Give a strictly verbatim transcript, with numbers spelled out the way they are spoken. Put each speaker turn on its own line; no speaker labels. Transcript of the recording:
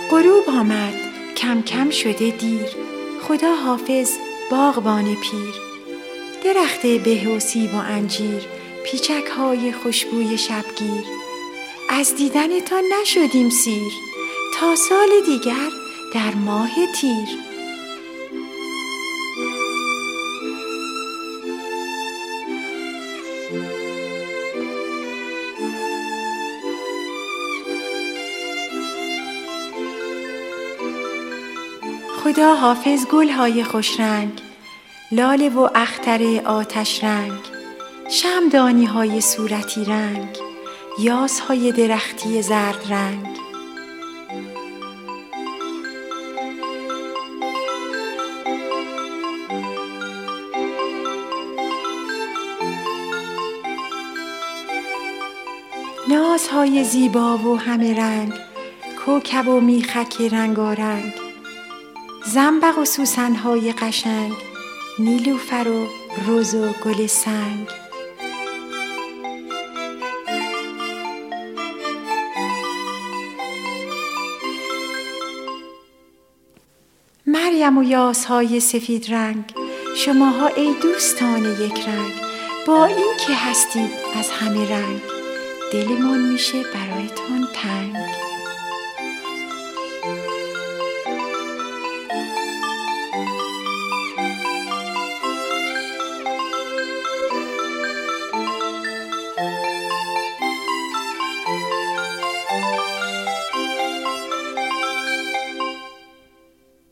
غروب آمد، کم کم شده دیر. خدا حافظ باغبان پیر. درخت به و سیب و انجیر، پیچک های خوشبوی شبگیر. از دیدنتان نشدیم سیر، تا سال دیگر در ماه تیر. خدا حافظ گل‌های خوش رنگ، لاله و اختر آتش رنگ. شمعدانی‌های صورتی رنگ، یاس‌های درختی زرد رنگ. نازهای زیبا و همه رنگ، کوکب و میخک رنگارنگ. زنبق و سوسن‌های قشنگ، نیلوفر و رز و گل سنگ. مریم و یاس‌های سفید رنگ، شماها ای دوستان یک رنگ. با این که هستید از همه رنگ، دلمان میشه برایتان تنگ.